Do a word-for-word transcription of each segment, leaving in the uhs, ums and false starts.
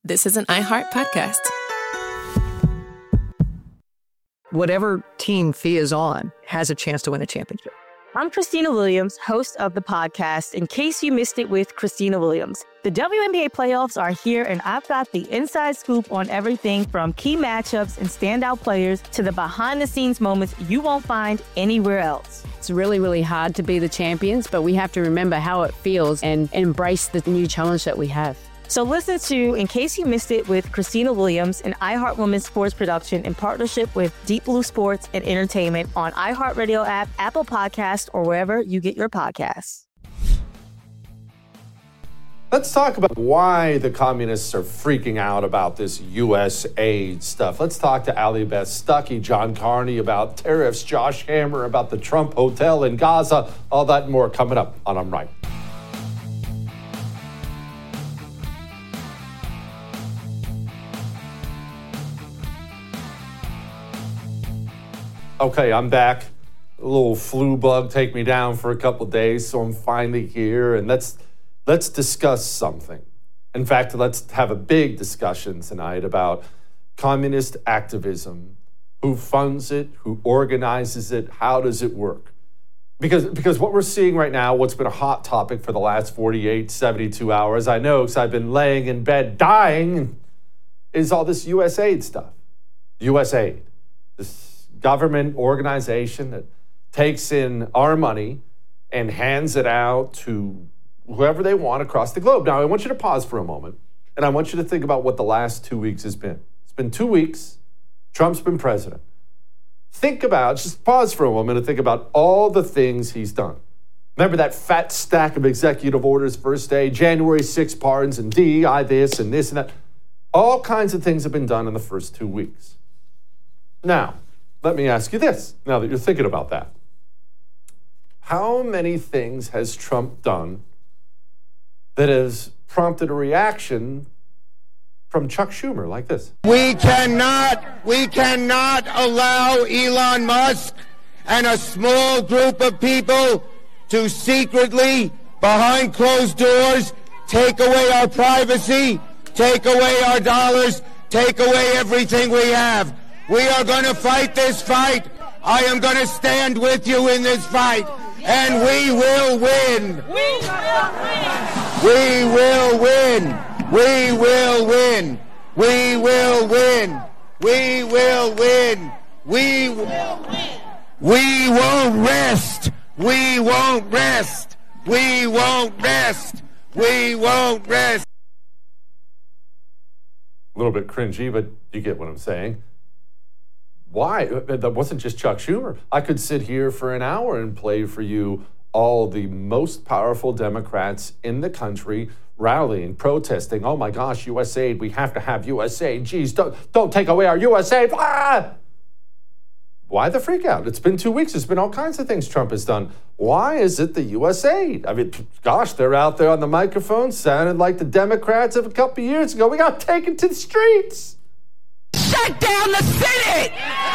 This is an iHeart podcast. Whatever team Thea is on has a chance to win a championship. I'm Christina Williams, host of the podcast, In Case You Missed It with Christina Williams. The W N B A playoffs are here, and I've got the inside scoop on everything from key matchups and standout players to the behind-the-scenes moments you won't find anywhere else. It's really, really hard to be the champions, but we have to remember how it feels and embrace the new challenge that we have. So listen to In Case You Missed It with Christina Williams, an iHeart Women's Sports production in partnership with Deep Blue Sports and Entertainment on iHeartRadio app, Apple Podcasts, or wherever you get your podcasts. Let's talk about why the communists are freaking out about this U S aid stuff. Let's talk to Allie Beth Stuckey, John Carney about tariffs, Josh Hammer about the Trump Hotel in Gaza, all that and more coming up on I'm Right. Okay, I'm back. A little flu bug take me down for a couple days, so I'm finally here, and let's let's discuss something. In fact, let's have a big discussion tonight about communist activism, who funds it, who organizes it, how does it work? Because because what we're seeing right now, what's been a hot topic for the last forty-eight, seventy-two hours, I know because I've been laying in bed dying, is all this U S aid stuff. U S aid. This government organization that takes in our money and hands it out to whoever they want across the globe. Now, I want you to pause for a moment, and I want you to think about what the last two weeks has been. It's been two weeks. Trump's been president. Think about, just pause for a moment and think about all the things he's done. Remember that fat stack of executive orders first day, January sixth pardons, and D E I this and this and that. All kinds of things have been done in the first two weeks. Now, let me ask you this, now that you're thinking about that. How many things has Trump done that has prompted a reaction from Chuck Schumer like this? We cannot, we cannot allow Elon Musk and a small group of people to secretly, behind closed doors, take away our privacy, take away our dollars, take away everything we have. We are going to fight this fight. I am going to stand with you in this fight, and we will win. We will win. We will win. We will win. We will win. We will win. We won't rest. We won't rest. We won't rest. We won't rest. A little bit cringy, but you get what I'm saying. Why? That wasn't just Chuck Schumer. I could sit here for an hour and play for you all the most powerful Democrats in the country rallying, protesting. Oh my gosh, U S aid, we have to have U S aid. Geez, don't, don't take away our U S aid. Ah! Why the freak out? It's been two weeks. There's been all kinds of things Trump has done. Why is it the U S aid? I mean, gosh, they're out there on the microphone, sounded like the Democrats of a couple of years ago. We got taken to the streets. Shut down the Senate!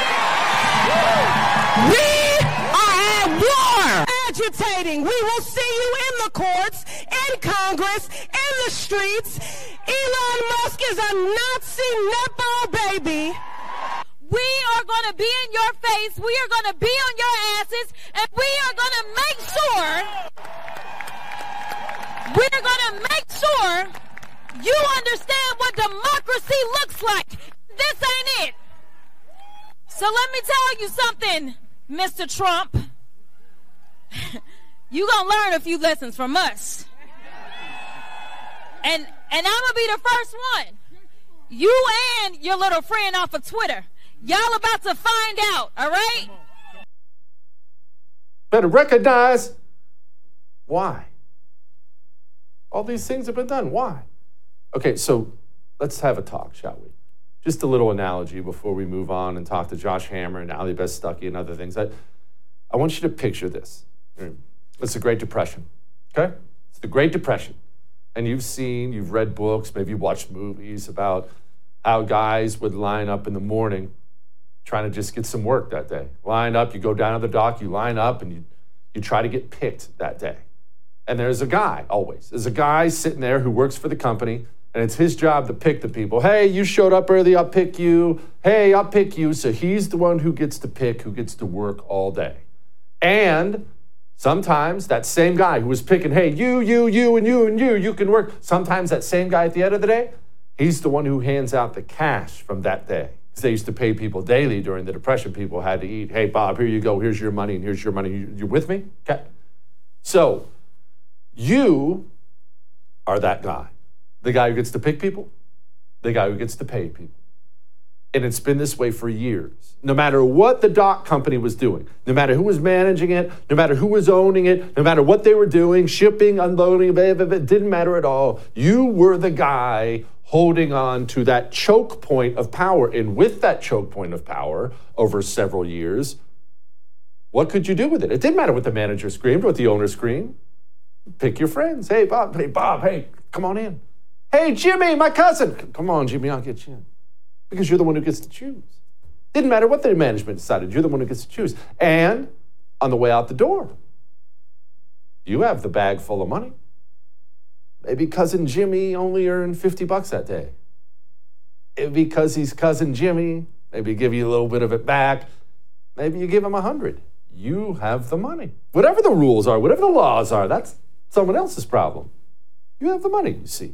We are at war! Agitating. We will see you in the courts, in Congress, in the streets. Elon Musk is a Nazi netball baby. We are going to be in your face. We are going to be on your asses. And we are going to make sure, we're going to make sure you understand what democracy looks like. This ain't it. So let me tell you something, Mister Trump. You're going to learn a few lessons from us. And and I'm going to be the first one. You and your little friend off of Twitter. Y'all about to find out, all right? Better recognize why. All these things have been done. Why? Okay, so let's have a talk, shall we? Just a little analogy before we move on and talk to Josh Hammer and Allie Beth Stuckey and other things. I, I want you to picture this. It's the Great Depression, okay? It's the Great Depression. And you've seen, you've read books, maybe you watched movies about how guys would line up in the morning trying to just get some work that day. Line up, you go down to the dock, you line up, and you, you try to get picked that day. And there's a guy, always. There's a guy sitting there who works for the company, And it's his job to pick the people. Hey, you showed up early, I'll pick you. Hey, I'll pick you. So he's the one who gets to pick, who gets to work all day. And sometimes that same guy who was picking, hey, you, you, you, and you, and you, you can work. Sometimes that same guy at the end of the day, he's the one who hands out the cash from that day. Because they used to pay people daily during the Depression. People had to eat. Hey, Bob, here you go. Here's your money, and here's your money. You, you with me? Okay. So you are that guy. The guy who gets to pick people, the guy who gets to pay people. And it's been this way for years. No matter what the dock company was doing, no matter who was managing it, no matter who was owning it, no matter what they were doing, shipping, unloading, it didn't matter at all. You were the guy holding on to that choke point of power. And with that choke point of power over several years, what could you do with it? It didn't matter what the manager screamed, what the owner screamed. Pick your friends. Hey, Bob, hey, Bob, hey, come on in. Hey, Jimmy, my cousin. Come on, Jimmy, I'll get you in. Because you're the one who gets to choose. Didn't matter what the management decided. You're the one who gets to choose. And on the way out the door, you have the bag full of money. Maybe cousin Jimmy only earned fifty bucks that day. Because he's cousin Jimmy, maybe give you a little bit of it back. Maybe you give him a hundred. You have the money. Whatever the rules are, whatever the laws are, that's someone else's problem. You have the money, you see.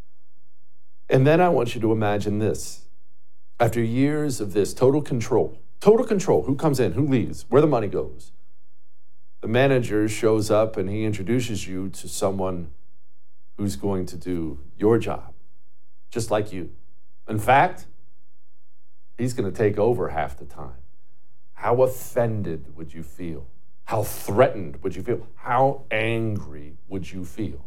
And then I want you to imagine this. After years of this total control, total control, who comes in, who leaves, where the money goes, the manager shows up and he introduces you to someone who's going to do your job, just like you. In fact, he's going to take over half the time. How offended would you feel? How threatened would you feel? How angry would you feel?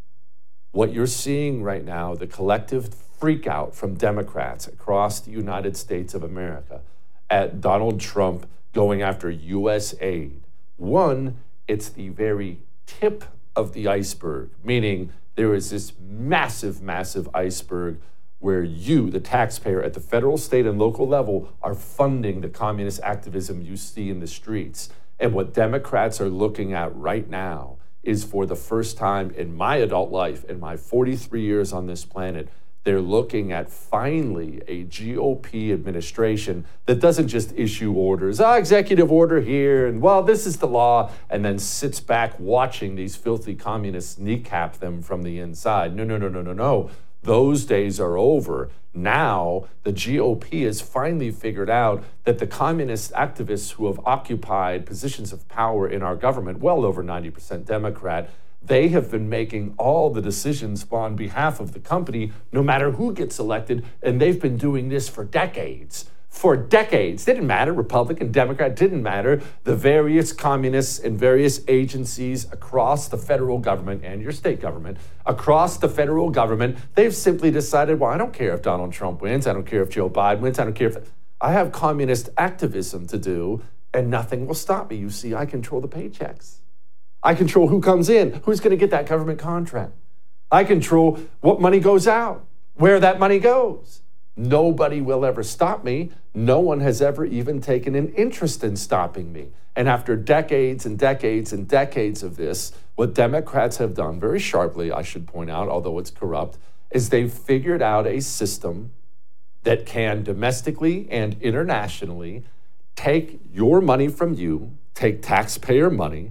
What you're seeing right now, the collective freak out from Democrats across the United States of America at Donald Trump going after U S aid. One, it's the very tip of the iceberg, meaning there is this massive, massive iceberg where you, the taxpayer at the federal, state, and local level, are funding the communist activism you see in the streets. And what Democrats are looking at right now is, for the first time in my adult life, in my forty-three years on this planet, they're looking at finally a G O P administration that doesn't just issue orders, ah, executive order here, and well, this is the law, and then sits back watching these filthy communists kneecap them from the inside. No, no, no, no, no, no. Those days are over. Now, the G O P has finally figured out that the communist activists who have occupied positions of power in our government, well over ninety percent Democrat, they have been making all the decisions on behalf of the company, no matter who gets elected, and they've been doing this for decades. For decades. Didn't matter, Republican, Democrat, didn't matter. The various communists and various agencies across the federal government and your state government, across the federal government, they've simply decided, well, I don't care if Donald Trump wins, I don't care if Joe Biden wins, I don't care if... I have communist activism to do, and nothing will stop me. You see, I control the paychecks. I control who comes in, who's going to get that government contract. I control what money goes out, where that money goes. Nobody will ever stop me. No one has ever even taken an interest in stopping me. And after decades and decades and decades of this, what Democrats have done, very sharply, I should point out, although it's corrupt, is they've figured out a system that can domestically and internationally take your money from you, take taxpayer money,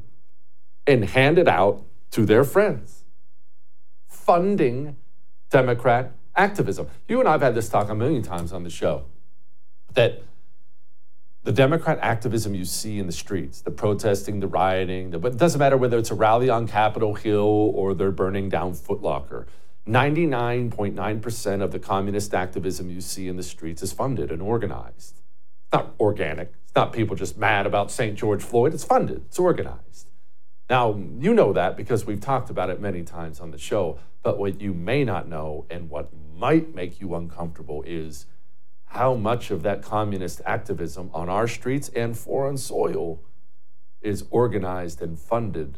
and hand it out to their friends, funding Democrat activism. You and I have had this talk a million times on the show, that the Democrat activism you see in the streets, the protesting, the rioting, the, but it doesn't matter whether it's a rally on Capitol Hill or they're burning down Foot Locker. ninety-nine point nine percent of the communist activism you see in the streets is funded and organized. It's not organic. It's not people just mad about Saint George Floyd. It's funded. It's organized. Now, you know that because we've talked about it many times on the show, but what you may not know and what might make you uncomfortable is how much of that communist activism on our streets and foreign soil is organized and funded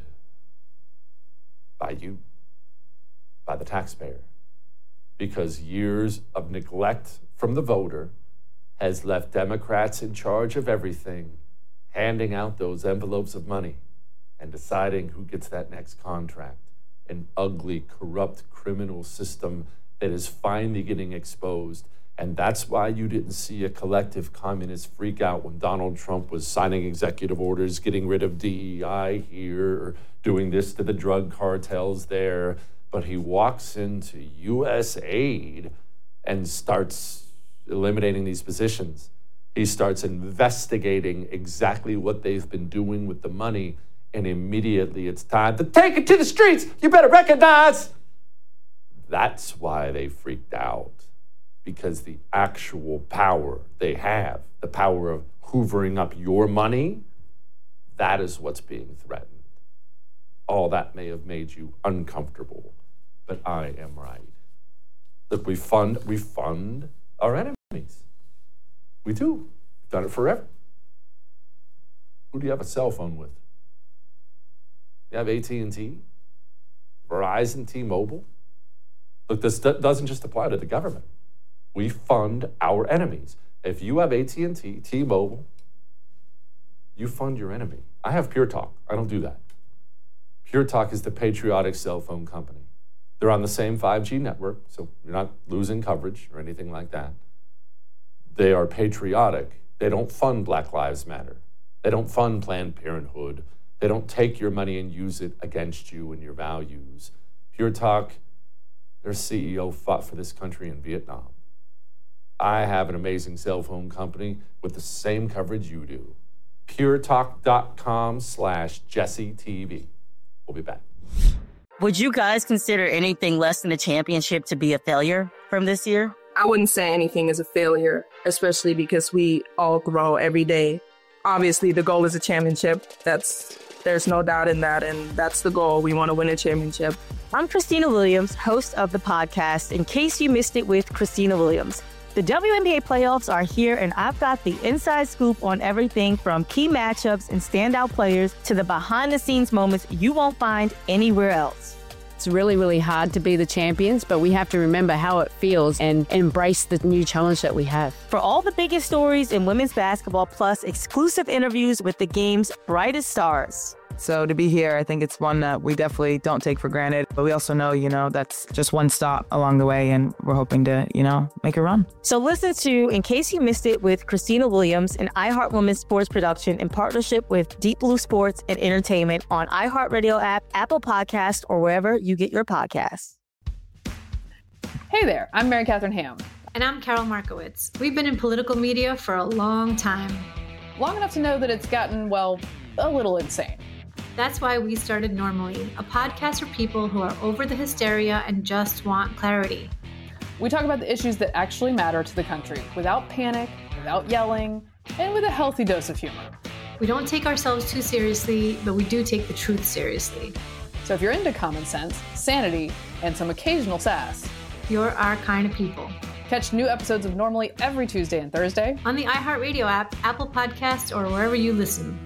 by you, by the taxpayer. Because years of neglect from the voter has left Democrats in charge of everything, handing out those envelopes of money and deciding who gets that next contract. An ugly, corrupt criminal system that is finally getting exposed. And that's why you didn't see a collective communist freak out when Donald Trump was signing executive orders, getting rid of D E I here, or doing this to the drug cartels there. But he walks into U S aid and starts eliminating these positions. He starts investigating exactly what they've been doing with the money, and immediately it's time to take it to the streets. You better recognize. That's why they freaked out. Because the actual power they have, the power of hoovering up your money, that is what's being threatened. All that may have made you uncomfortable, but I am right. Look, we fund, we fund our enemies. We do. We've done it forever. Who do you have a cell phone with? You have A T and T, Verizon, T-Mobile. Look, this doesn't just apply to the government. We fund our enemies. If you have A T and T, T-Mobile, you fund your enemy. I have Pure Talk. I don't do that. Pure Talk is the patriotic cell phone company. They're on the same five G network, so you're not losing coverage or anything like that. They are patriotic. They don't fund Black Lives Matter. They don't fund Planned Parenthood. They don't take your money and use it against you and your values. Pure Talk, their C E O fought for this country in Vietnam. I have an amazing cell phone company with the same coverage you do. puretalk.com slash Jesse TV. We'll be back. Would you guys consider anything less than a championship to be a failure from this year? I wouldn't say anything is a failure, especially because we all grow every day. Obviously, the goal is a championship. That's there's no doubt in that, and that's the goal. We want to win a championship. I'm Christina Williams, host of the podcast, In Case You Missed It with Christina Williams. The W N B A playoffs are here, and I've got the inside scoop on everything from key matchups and standout players to the behind-the-scenes moments you won't find anywhere else. It's really, really hard to be the champions, but we have to remember how it feels and embrace the new challenge that we have. For all the biggest stories in women's basketball, plus exclusive interviews with the game's brightest stars. So to be here, I think it's one that we definitely don't take for granted. But we also know, you know, that's just one stop along the way, and we're hoping to, you know, make a run. So listen to In Case You Missed It with Christina Williams, an iHeart Women's sports production in partnership with Deep Blue Sports and Entertainment on iHeartRadio app, Apple Podcast, or wherever you get your podcasts. Hey there, I'm Mary Catherine Ham. And I'm Carol Markowitz. We've been in political media for a long time. Long enough to know that it's gotten, well, a little insane. That's why we started Normally, a podcast for people who are over the hysteria and just want clarity. We talk about the issues that actually matter to the country without panic, without yelling, and with a healthy dose of humor. We don't take ourselves too seriously, but we do take the truth seriously. So if you're into common sense, sanity, and some occasional sass, you're our kind of people. Catch new episodes of Normally every Tuesday and Thursday on the iHeartRadio app, Apple Podcasts, or wherever you listen.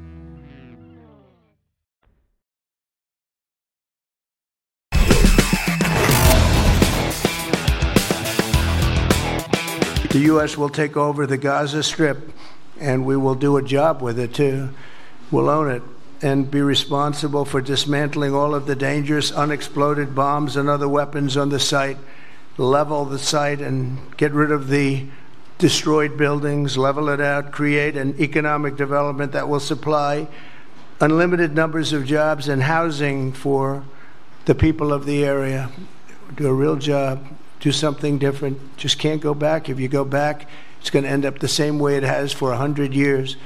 The U S will take over the Gaza Strip, and we will do a job with it, too. We'll own it and be responsible for dismantling all of the dangerous unexploded bombs and other weapons on the site, level the site and get rid of the destroyed buildings, level it out, create an economic development that will supply unlimited numbers of jobs and housing for the people of the area. Do a real job. Do something different. Just can't go back. If you go back, it's going to end up the same way it has for one hundred years.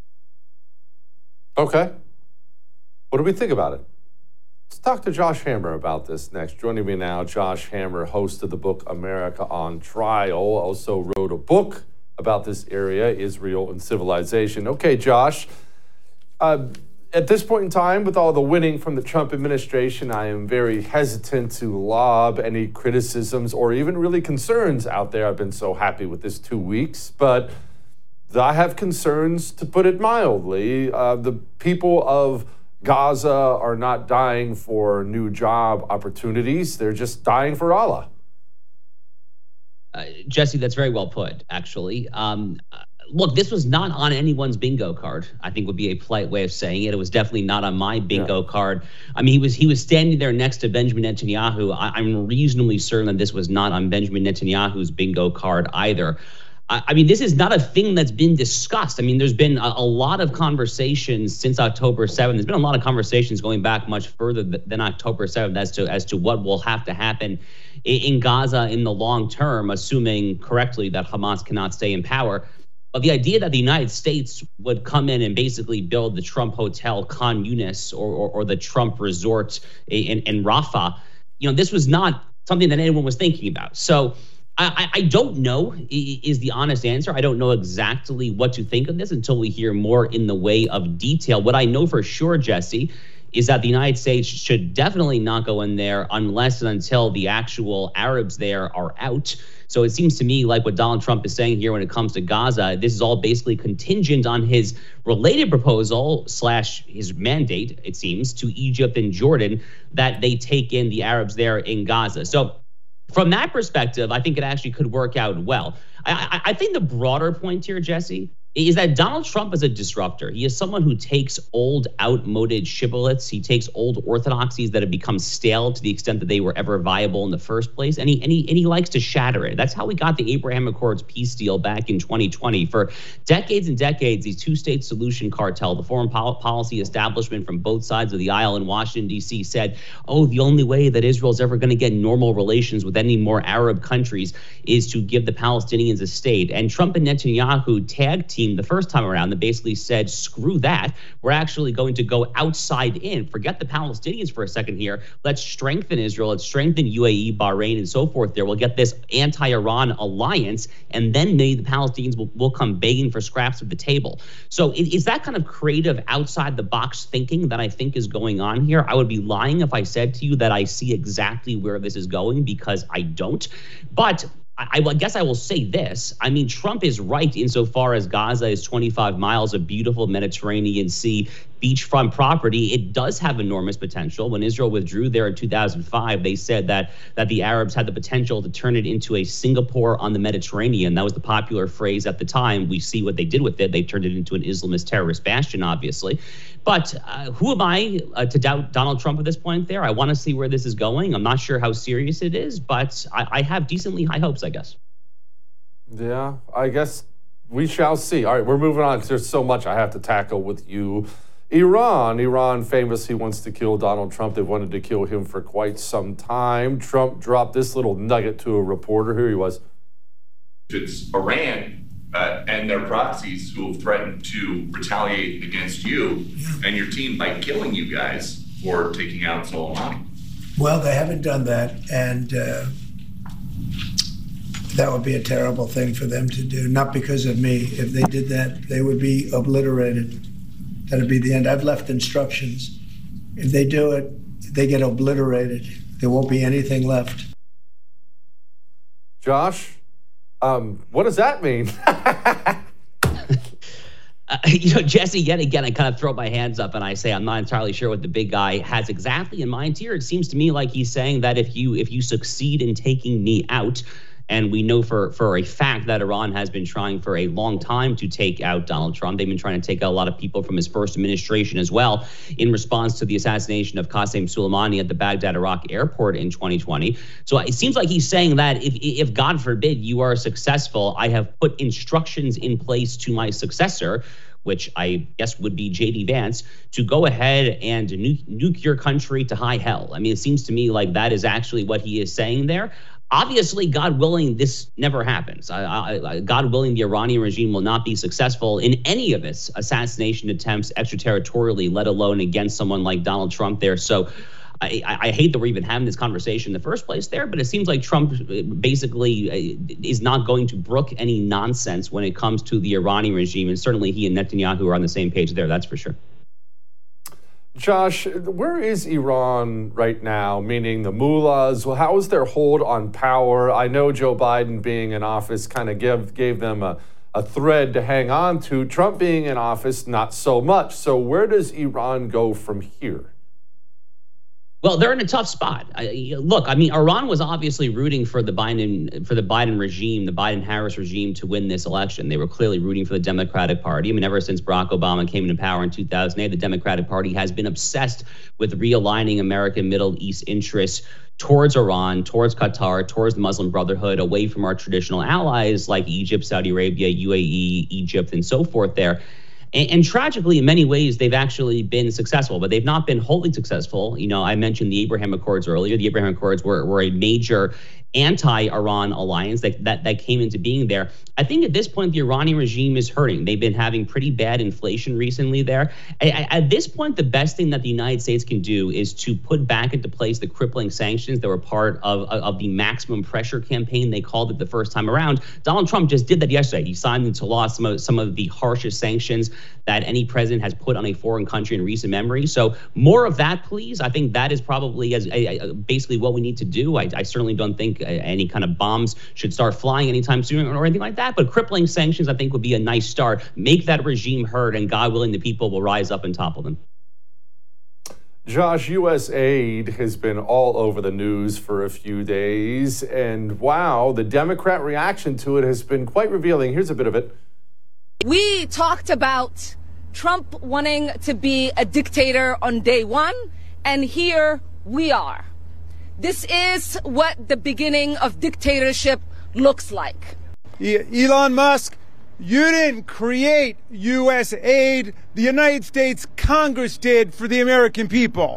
Okay. What do we think about it? Let's talk to Josh Hammer about this next. Joining me now, Josh Hammer, host of the book America on Trial, also wrote a book about this area, Israel and Civilization. Okay, Josh, uh, at this point in time, with all the winning from the Trump administration, I am very hesitant to lob any criticisms or even really concerns out there. I've been so happy with this two weeks, but I have concerns, to put it mildly. Uh, the people of Gaza are not dying for new job opportunities. They're just dying for Allah. Uh, Jesse, that's very well put, actually. Um, look, this was not on anyone's bingo card, I think would be a polite way of saying it. It was definitely not on my bingo yeah. card. I mean, he was he was standing there next to Benjamin Netanyahu. I, I'm reasonably certain that this was not on Benjamin Netanyahu's bingo card either. I, I mean, this is not a thing that's been discussed. I mean, there's been a, a lot of conversations since October seventh. There's been a lot of conversations going back much further th- than October seventh as to as to what will have to happen in, in Gaza in the long term, assuming correctly that Hamas cannot stay in power. But the idea that the United States would come in and basically build the Trump Hotel Khan Yunis or, or, or the Trump Resort in, in Rafah, you know, this was not something that anyone was thinking about. So I, I don't know is the honest answer. I don't know exactly what to think of this until we hear more in the way of detail. What I know for sure, Jesse, is that the United States should definitely not go in there unless and until the actual Arabs there are out. So it seems to me like what Donald Trump is saying here when it comes to Gaza, this is all basically contingent on his related proposal slash his mandate, it seems, to Egypt and Jordan that they take in the Arabs there in Gaza. So from that perspective, I think it actually could work out well. I, I, I think the broader point here, Jesse, is that Donald Trump is a disruptor. He is someone who takes old, outmoded shibboleths. He takes old orthodoxies that have become stale to the extent that they were ever viable in the first place, and he and he and he likes to shatter it. That's how we got the Abraham Accords peace deal back in twenty twenty. For decades and decades, the two-state solution cartel, the foreign pol- policy establishment from both sides of the aisle in Washington, D C said, oh, the only way that Israel's ever going to get normal relations with any more Arab countries is to give the Palestinians a state. And Trump and Netanyahu tag team the first time around that basically said, screw that. We're actually going to go outside in. Forget the Palestinians for a second here. Let's strengthen Israel. Let's strengthen U A E, Bahrain, and so forth there. We'll get this anti-Iran alliance, and then maybe the Palestinians will, will come begging for scraps at the table. So it, it's that kind of creative outside-the-box thinking that I think is going on here. I would be lying if I said to you that I see exactly where this is going, because I don't. But I, I guess I will say this. I mean, Trump is right insofar as Gaza is twenty-five miles of beautiful Mediterranean Sea beachfront property. It does have enormous potential. When Israel withdrew there in two thousand five, they said that that the Arabs had the potential to turn it into a Singapore on the Mediterranean. That was the popular phrase at the time. We see what they did with it. They turned it into an Islamist terrorist bastion, obviously. But uh, who am I uh, to doubt Donald Trump at this point there? I want to see where this is going. I'm not sure how serious it is, but I, I have decently high hopes, I guess. Yeah, I guess we shall see. All right, we're moving on because there's so much I have to tackle with you. Iran. Iran famously wants to kill Donald Trump. They've wanted to kill him for quite some time. Trump dropped this little nugget to a reporter. Here he was. It's Iran uh, and their proxies who have threatened to retaliate against you and your team by killing you guys for taking out Soleimani. Well, they haven't done that, and uh, that would be a terrible thing for them to do. Not because of me. If they did that, they would be obliterated. That'd be the end. I've left instructions. If they do it, they get obliterated. There won't be anything left. Josh, um, what does that mean? uh, you know, Jesse, yet again, I kind of throw my hands up and I say I'm not entirely sure what the big guy has exactly in mind here. It seems to me like he's saying that if you if you succeed in taking me out, and we know for, for a fact that Iran has been trying for a long time to take out Donald Trump. They've been trying to take out a lot of people from his first administration as well in response to the assassination of Qasem Soleimani at the Baghdad, Iraq airport in twenty twenty. So it seems like he's saying that if, if God forbid you are successful, I have put instructions in place to my successor, which I guess would be J D Vance, to go ahead and nuke, nuke your country to high hell. I mean, it seems to me like that is actually what he is saying there. Obviously, God willing, this never happens. I, I, God willing, the Iranian regime will not be successful in any of its assassination attempts extraterritorially, let alone against someone like Donald Trump there. So I, I hate that we're even having this conversation in the first place there, but it seems like Trump basically is not going to brook any nonsense when it comes to the Iranian regime. And certainly he and Netanyahu are on the same page there, that's for sure. Josh, where is Iran right now, meaning the mullahs? Well, how is their hold on power? I know Joe Biden being in office kind of gave, gave them a, a thread to hang on to. Trump being in office, not so much. So where does Iran go from here? Well, they're in a tough spot. I, look, I mean, Iran was obviously rooting for the Biden for the Biden regime, the Biden-Harris regime, to win this election. They were clearly rooting for the Democratic Party. I mean, ever since Barack Obama came into power in two thousand eight, the Democratic Party has been obsessed with realigning American Middle East interests towards Iran, towards Qatar, towards the Muslim Brotherhood, away from our traditional allies like Egypt, Saudi Arabia, U A E, Egypt, and so forth there. And, and tragically, in many ways, they've actually been successful, but they've not been wholly successful. You know, I mentioned the Abraham Accords earlier. The Abraham Accords were, were a major anti-Iran alliance that, that that came into being there. I think at this point, the Iranian regime is hurting. They've been having pretty bad inflation recently there. I, I, at this point, the best thing that the United States can do is to put back into place the crippling sanctions that were part of, of the maximum pressure campaign, they called it the first time around. Donald Trump just did that yesterday. He signed into law some of, some of the harshest sanctions that any president has put on a foreign country in recent memory. So more of that, please. I think that is probably as a, a, basically what we need to do. I, I certainly don't think any kind of bombs should start flying anytime soon or anything like that. But crippling sanctions, I think, would be a nice start. Make that regime heard, and God willing, the people will rise up and topple them. Josh, U S aid has been all over the news for a few days. And wow, the Democrat reaction to it has been quite revealing. Here's a bit of it. We talked about Trump wanting to be a dictator on day one, and here we are. This is what the beginning of dictatorship looks like. Elon Musk, you didn't create U S aid. The United States Congress did for the American people.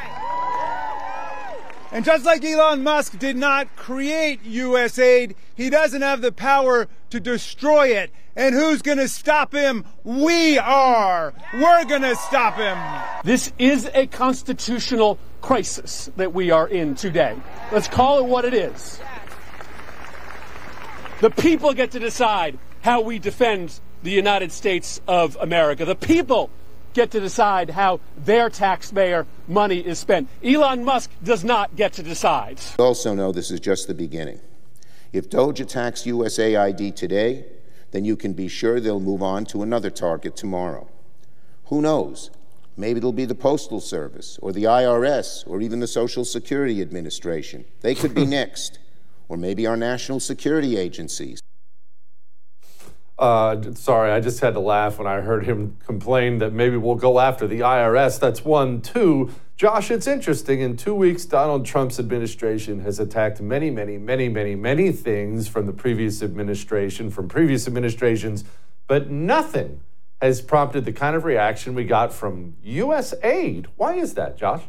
And just like Elon Musk did not create U S aid, he doesn't have the power to destroy it. And who's going to stop him? We are. We're going to stop him. This is a constitutional crisis that we are in today. Let's call it what it is. The people get to decide how we defend the United States of America. The people get to decide how their taxpayer money is spent. Elon Musk does not get to decide. We also know this is just the beginning. If Doge attacks U S A I D today, then you can be sure they'll move on to another target tomorrow. Who knows? Maybe it'll be the Postal Service or the I R S or even the Social Security Administration. They could be next. Or maybe our national security agencies. Uh, sorry, I just had to laugh when I heard him complain that maybe we'll go after the I R S. That's one. Two, Josh, it's interesting. In two weeks, Donald Trump's administration has attacked many, many, many, many, many things from the previous administration, from previous administrations, but nothing has prompted the kind of reaction we got from U S aid. Why is that, Josh?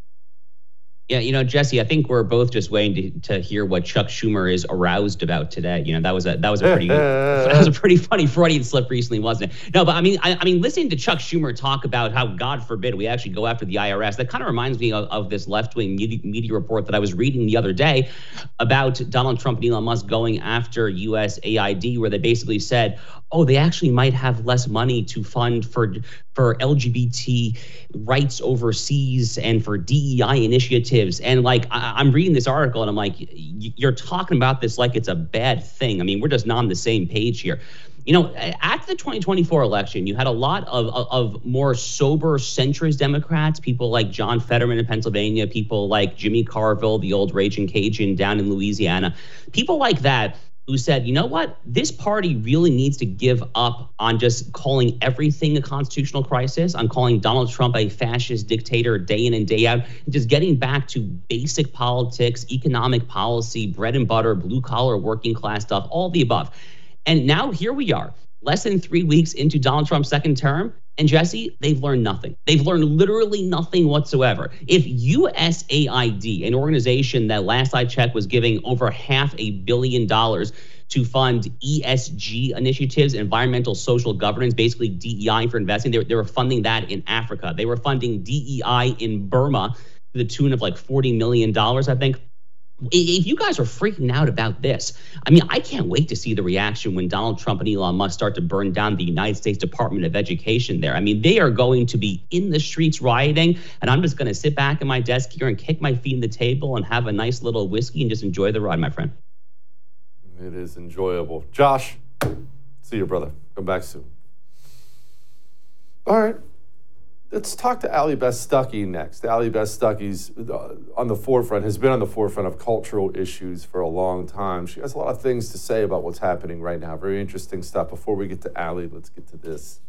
Yeah, you know, Jesse, I think we're both just waiting to, to hear what Chuck Schumer is aroused about today. You know, that was a that was a pretty that was a pretty funny Freudian slip recently, wasn't it? No, but I mean, I, I mean, listening to Chuck Schumer talk about how, God forbid, we actually go after the I R S, that kind of reminds me of, of this left-wing media, media report that I was reading the other day about Donald Trump and Elon Musk going after U S A I D, where they basically said, oh, they actually might have less money to fund for for L G B T rights overseas and for D E I initiatives. And like, I, I'm reading this article and I'm like, you're talking about this like it's a bad thing. I mean, we're just not on the same page here. You know, after the twenty twenty-four election, you had a lot of, of, of more sober centrist Democrats, people like John Fetterman in Pennsylvania, people like Jimmy Carville, the old Raging Cajun down in Louisiana, people like that who said, you know what, this party really needs to give up on just calling everything a constitutional crisis, on calling Donald Trump a fascist dictator day in and day out, and just getting back to basic politics, economic policy, bread and butter, blue collar, working class stuff, all the above. And now here we are, less than three weeks into Donald Trump's second term. And Jesse, they've learned nothing. They've learned literally nothing whatsoever. If U S A I D, an organization that last I checked was giving over half a billion dollars to fund E S G initiatives, environmental social governance, basically D E I for investing, they, they were funding that in Africa. They were funding D E I in Burma to the tune of like forty million dollars, I think. If you guys are freaking out about this, I mean, I can't wait to see the reaction when Donald Trump and Elon Musk start to burn down the United States Department of Education there. I mean, they are going to be in the streets rioting, and I'm just going to sit back at my desk here and kick my feet in the table and have a nice little whiskey and just enjoy the ride, my friend. It is enjoyable. Josh, see you, brother. Come back soon. All right. let's talk to Allie Beth Stuckey next. Allie Beth Stuckey's uh, on the forefront, has been on the forefront of cultural issues for a long time. She has a lot of things to say about what's happening right now. Very interesting stuff. Before we get to Allie, let's get to this.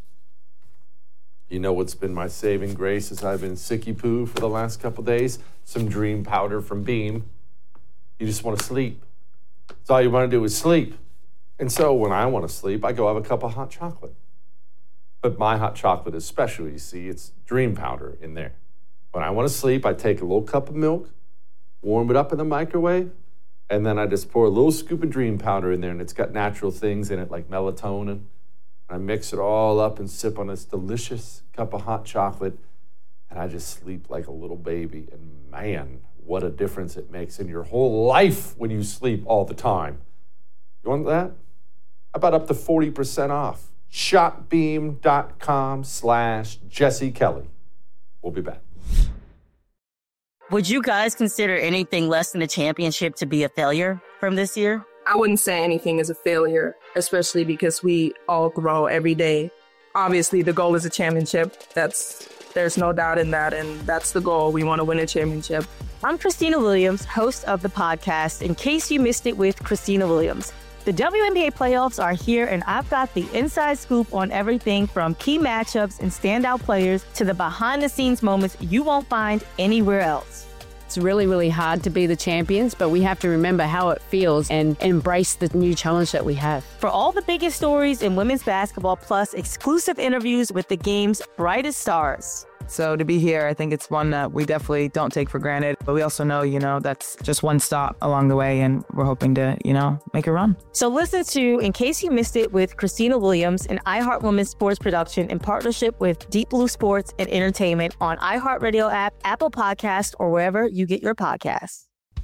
You know what's been my saving grace as I've been sicky poo for the last couple days? Some dream powder from Beam. You just want to sleep. That's all you want to do is sleep. And so when I want to sleep, I go have a cup of hot chocolate. But my hot chocolate is special, you see. It's dream powder in there. When I want to sleep, I take a little cup of milk, warm it up in the microwave, and then I just pour a little scoop of dream powder in there, and it's got natural things in it like melatonin. And I mix it all up and sip on this delicious cup of hot chocolate, and I just sleep like a little baby. And man, what a difference it makes in your whole life when you sleep all the time. You want that? How about up to forty percent off? shopbeam.com slash Jesse Kelly. We'll be back. Would you guys consider anything less than a championship to be a failure from this year? I wouldn't say anything is a failure, especially because we all grow every day. Obviously, the goal is a championship. That's there's no doubt in that, and that's the goal. We want to win a championship. I'm Christina Williams, host of the podcast, In Case You Missed It with Christina Williams. The W N B A playoffs are here, and I've got the inside scoop on everything from key matchups and standout players to the behind-the-scenes moments you won't find anywhere else. It's really, really hard to be the champions, but we have to remember how it feels and embrace the new challenge that we have. For all the biggest stories in women's basketball, plus exclusive interviews with the game's brightest stars. So to be here, I think it's one that we definitely don't take for granted. But we also know, you know, that's just one stop along the way, and we're hoping to, you know, make a run. So listen to In Case You Missed It with Christina Williams, an iHeart Women's sports production in partnership with Deep Blue Sports and Entertainment on iHeartRadio app, Apple Podcasts, or wherever you get your podcasts.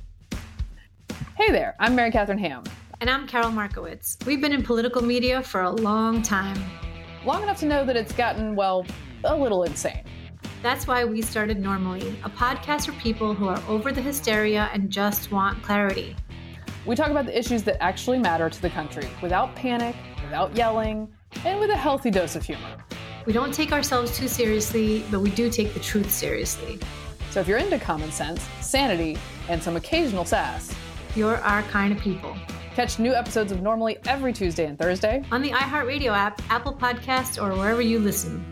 Hey there, I'm Mary Catherine Ham. And I'm Carol Markowitz. We've been in political media for a long time. Long enough to know that it's gotten, well, a little insane. That's why we started Normally, a podcast for people who are over the hysteria and just want clarity. We talk about the issues that actually matter to the country without panic, without yelling, and with a healthy dose of humor. We don't take ourselves too seriously, but we do take the truth seriously. So if you're into common sense, sanity, and some occasional sass, you're our kind of people. Catch new episodes of Normally every Tuesday and Thursday on the iHeartRadio app, Apple Podcasts, or wherever you listen.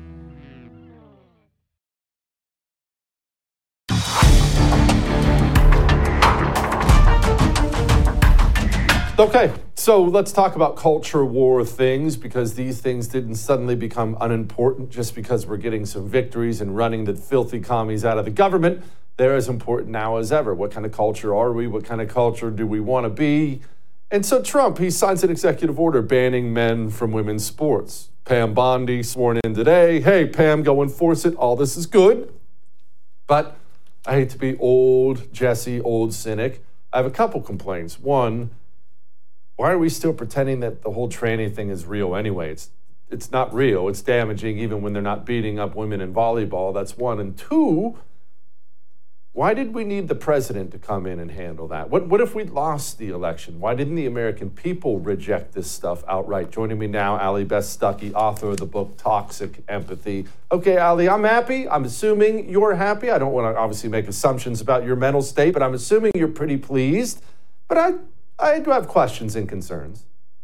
Okay, so let's talk about culture war things, because these things didn't suddenly become unimportant just because we're getting some victories and running the filthy commies out of the government. They're as important now as ever. What kind of culture are we? What kind of culture do we want to be? And so Trump, he signs an executive order banning men from women's sports. Pam Bondi sworn in today. Hey, Pam, go enforce it. All this is good. But I hate to be old Jesse, old cynic. I have a couple complaints. One, why are we still pretending that the whole tranny thing is real anyway? It's it's not real. It's damaging even when they're not beating up women in volleyball. That's one. And two, why did we need the president to come in and handle that? What what if we lost the election? Why didn't the American people reject this stuff outright? Joining me now, Allie Beth Stuckey, author of the book Toxic Empathy. Okay, Allie, I'm happy. I'm assuming you're happy. I don't want to obviously make assumptions about your mental state, but I'm assuming you're pretty pleased. But I I do have questions and concerns.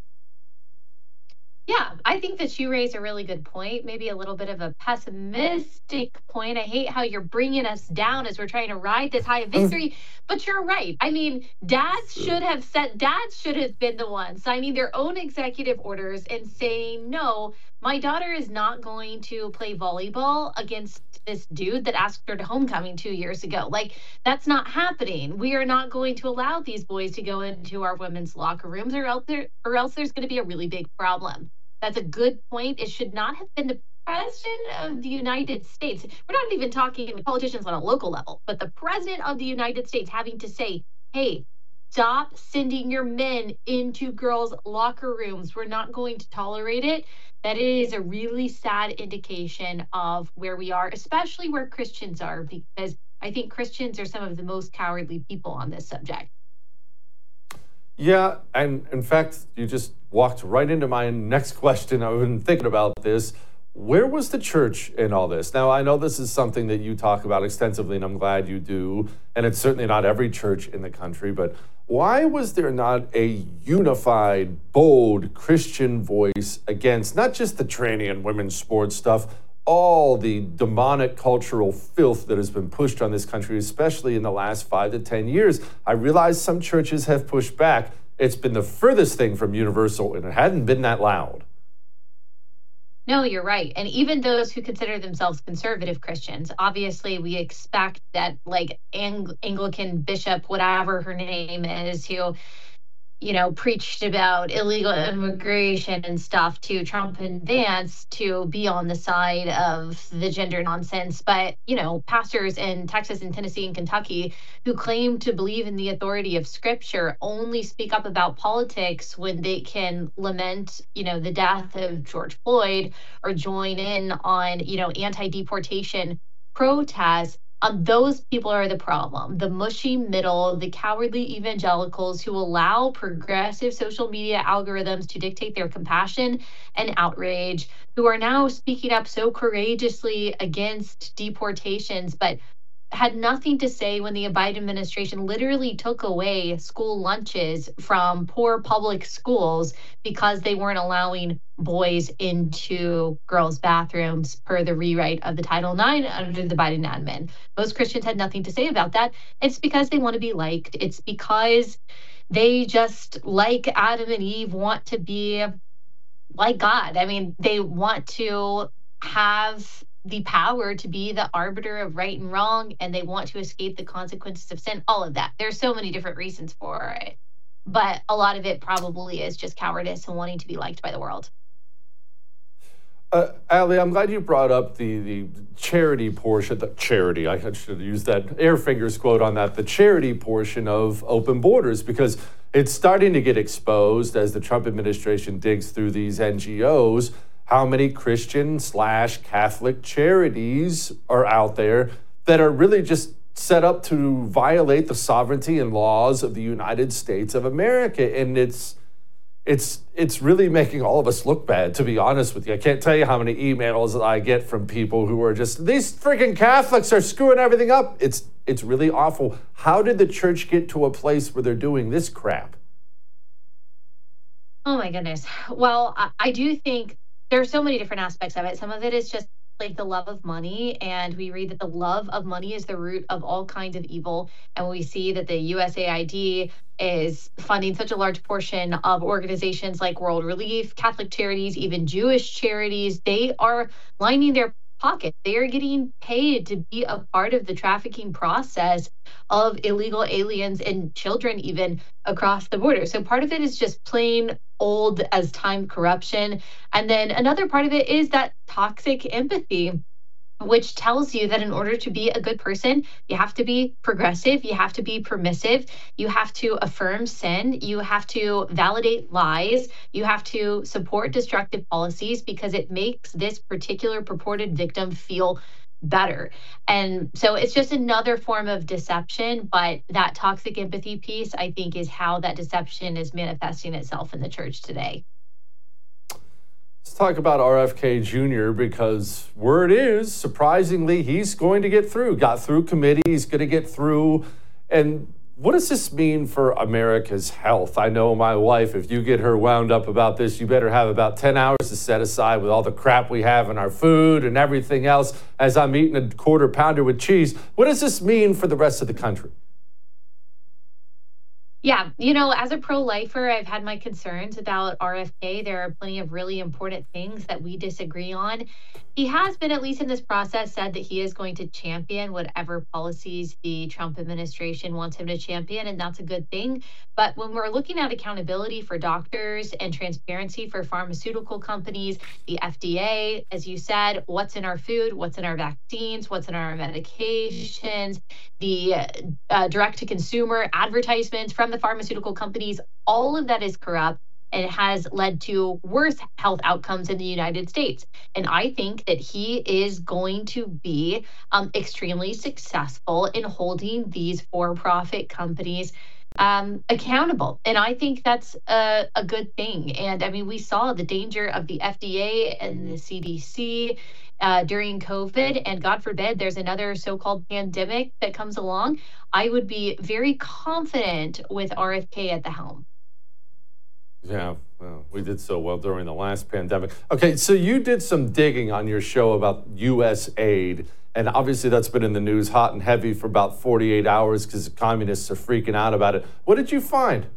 Yeah, I think that you raise a really good point, maybe a little bit of a pessimistic point. I hate how you're bringing us down as we're trying to ride this high of victory, but you're right. I mean, dads should have said, dads should have been the ones signing their own executive orders and saying, no, my daughter is not going to play volleyball against this dude that asked her to homecoming two years ago. Like, that's not happening. We are not going to allow these boys to go into our women's locker rooms, or else, there, or else there's going to be a really big problem. That's a good point. It should not have been the president of the United States. We're not even talking politicians on a local level, but the president of the United States having to say, hey, stop sending your men into girls' locker rooms. We're not going to tolerate it. That is a really sad indication of where we are, especially where Christians are, because I think Christians are some of the most cowardly people on this subject. Yeah, and in fact, you just walked right into my next question. I've been thinking about this. Where was the church in all this? Now, I know this is something that you talk about extensively, and I'm glad you do, and it's certainly not every church in the country, but why was there not a unified, bold Christian voice against not just the tranny and women's sports stuff, all the demonic cultural filth that has been pushed on this country, especially in the last five to ten years? I realize some churches have pushed back. It's been the furthest thing from universal, and it hadn't been that loud. No, you're right. And even those who consider themselves conservative Christians, obviously we expect that like Ang- Anglican bishop, whatever her name is, who, you know, preached about illegal immigration and stuff to Trump and Vance to be on the side of the gender nonsense. But, you know, pastors in Texas and Tennessee and Kentucky who claim to believe in the authority of Scripture only speak up about politics when they can lament, you know, the death of George Floyd or join in on, you know, anti-deportation protests. Um, those people are the problem. The mushy middle, the cowardly evangelicals who allow progressive social media algorithms to dictate their compassion and outrage, who are now speaking up so courageously against deportations, but had nothing to say when the Biden administration literally took away school lunches from poor public schools because they weren't allowing boys into girls' bathrooms per the rewrite of the Title nine under the Biden admin. Most Christians had nothing to say about that. It's because they want to be liked. It's because they just, like Adam and Eve, want to be like God. I mean, they want to have the power to be the arbiter of right and wrong, and they want to escape the consequences of sin, all of that. There's so many different reasons for it, but a lot of it probably is just cowardice and wanting to be liked by the world. Uh, Ali, I'm glad you brought up the, the charity portion, the charity, I should use that air fingers quote on that, the charity portion of open borders, because it's starting to get exposed as the Trump administration digs through these N G Os, how many Christian slash Catholic charities are out there that are really just set up to violate the sovereignty and laws of the United States of America. And it's it's it's really making all of us look bad, to be honest with you. I can't tell you how many emails I get from people who are just, these freaking Catholics are screwing everything up. It's it's really awful. How did the church get to a place where they're doing this crap? Oh my goodness. Well, I, I do think there are so many different aspects of it. Some of it is just like the love of money. And we read that the love of money is the root of all kinds of evil. And we see that the U S A I D is funding such a large portion of organizations like World Relief, Catholic charities, even Jewish charities. They are lining their pocket. They are getting paid to be a part of the trafficking process of illegal aliens and children even across the border. So part of it is just plain old as time corruption. And then another part of it is that toxic empathy, which tells you that in order to be a good person, you have to be progressive, you have to be permissive, you have to affirm sin, you have to validate lies, you have to support destructive policies because it makes this particular purported victim feel better. And so it's just another form of deception, but that toxic empathy piece, I think, is how that deception is manifesting itself in the church today. Let's talk about R F K Junior because word is, surprisingly, he's going to get through. Got through committee, he's going to get through. And what does this mean for America's health? I know my wife, if you get her wound up about this, you better have about ten hours to set aside with all the crap we have in our food and everything else as I'm eating a quarter pounder with cheese. What does this mean for the rest of the country? Yeah, you know, as a pro-lifer, I've had my concerns about R F K. There are plenty of really important things that we disagree on. He has been, at least in this process, said that he is going to champion whatever policies the Trump administration wants him to champion, and that's a good thing. But when we're looking at accountability for doctors and transparency for pharmaceutical companies, the F D A, as you said, what's in our food, what's in our vaccines, what's in our medications, the uh, direct-to-consumer advertisements from the pharmaceutical companies, all of that is corrupt and has led to worse health outcomes in the United States. And I think that he is going to be um, extremely successful in holding these for-profit companies um, accountable. And I think that's a, a good thing. And I mean, we saw the danger of the F D A and the C D C uh, during COVID, and God forbid there's another so-called pandemic that comes along. I would be very confident with R F K at the helm. Yeah, well, we did so well during the last pandemic. Okay, so you did some digging on your show about U S aid, and obviously that's been in the news hot and heavy for about forty-eight hours because the communists are freaking out about it. What did you find?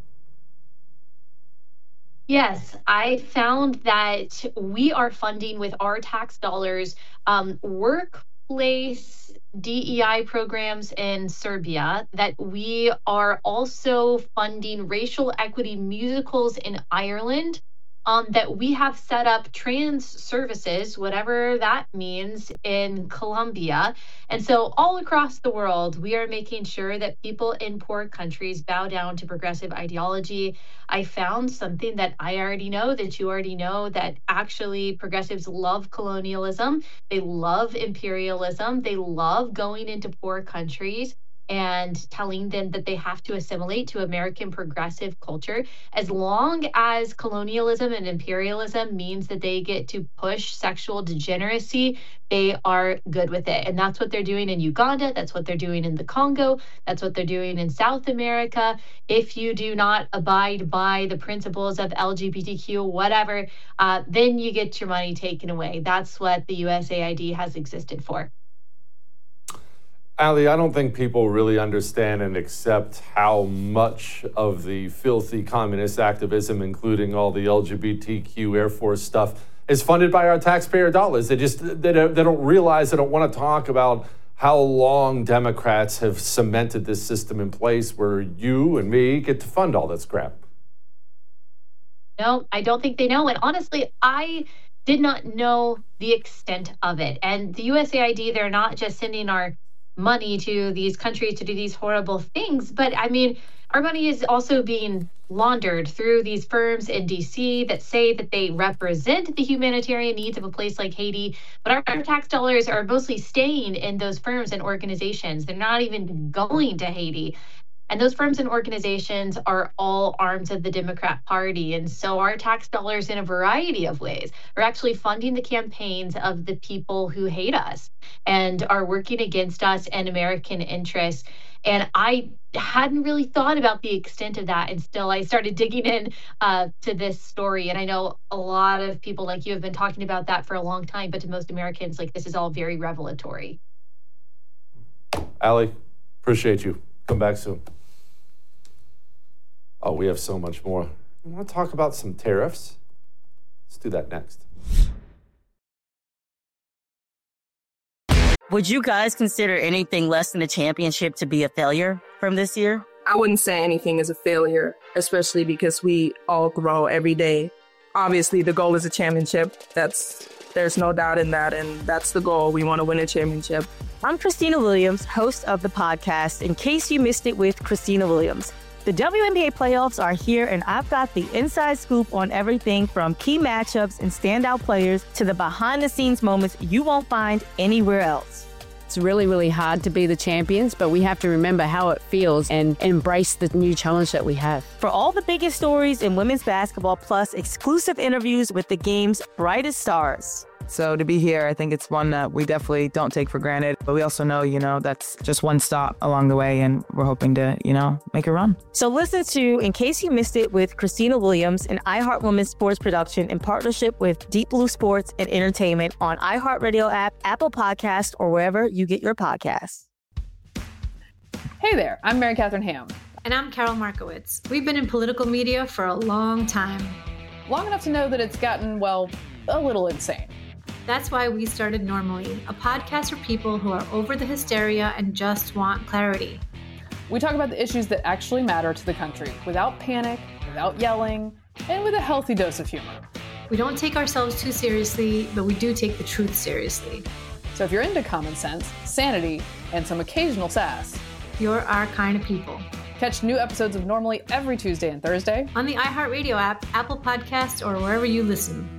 Yes, I found that we are funding with our tax dollars um, workplace D E I programs in Serbia, that we are also funding racial equity musicals in Ireland, um, that we have set up trans services, whatever that means, in Colombia. And so all across the world, we are making sure that people in poor countries bow down to progressive ideology. I found something that I already know, that you already know, that actually progressives love colonialism. They love imperialism. They love going into poor countries and telling them that they have to assimilate to American progressive culture. As long as colonialism and imperialism means that they get to push sexual degeneracy, they are good with it. And that's what they're doing in Uganda. That's what they're doing in the Congo. That's what they're doing in South America. If you do not abide by the principles of L G B T Q, whatever, uh, then you get your money taken away. That's what the U S A I D has existed for. Ali, I don't think people really understand and accept how much of the filthy communist activism, including all the L G B T Q Air Force stuff, is funded by our taxpayer dollars. They just they don't, they don't realize, they don't want to talk about how long Democrats have cemented this system in place where you and me get to fund all this crap. No, I don't think they know. And honestly, I did not know the extent of it. And the U S A I D, they're not just sending our money to these countries to do these horrible things, but I mean, our money is also being laundered through these firms in D C that say that they represent the humanitarian needs of a place like Haiti, but our, our tax dollars are mostly staying in those firms and organizations. They're not even going to Haiti. And those firms and organizations are all arms of the Democrat Party. And so our tax dollars, in a variety of ways, are actually funding the campaigns of the people who hate us and are working against us and American interests. And I hadn't really thought about the extent of that until I started digging in uh, to this story. And I know a lot of people like you have been talking about that for a long time, but to most Americans, like, this is all very revelatory. Ali, appreciate you. Come back soon. Oh, we have so much more. You want to talk about some tariffs? Let's do that next. Would you guys consider anything less than a championship to be a failure from this year? I wouldn't say anything is a failure, especially because we all grow every day. Obviously, the goal is a championship. That's there's no doubt in that, and that's the goal. We want to win a championship. I'm Christina Williams, host of the podcast, In Case You Missed It with Christina Williams. The W N B A playoffs are here, and I've got the inside scoop on everything from key matchups and standout players to the behind-the-scenes moments you won't find anywhere else. It's really, really hard to be the champions, but we have to remember how it feels and embrace the new challenge that we have. For all the biggest stories in women's basketball, plus exclusive interviews with the game's brightest stars. So to be here, I think it's one that we definitely don't take for granted. But we also know, you know, that's just one stop along the way, and we're hoping to, you know, make a run. So listen to In Case You Missed It with Christina Williams, an iHeart Women's sports production in partnership with Deep Blue Sports and Entertainment on iHeartRadio app, Apple Podcasts, or wherever you get your podcasts. Hey there, I'm Mary Catherine Ham. And I'm Carol Markowitz. We've been in political media for a long time. Long enough to know that it's gotten, well, a little insane. That's why we started Normally, a podcast for people who are over the hysteria and just want clarity. We talk about the issues that actually matter to the country without panic, without yelling, and with a healthy dose of humor. We don't take ourselves too seriously, but we do take the truth seriously. So if you're into common sense, sanity, and some occasional sass, you're our kind of people. Catch new episodes of Normally every Tuesday and Thursday on the iHeartRadio app, Apple Podcasts, or wherever you listen.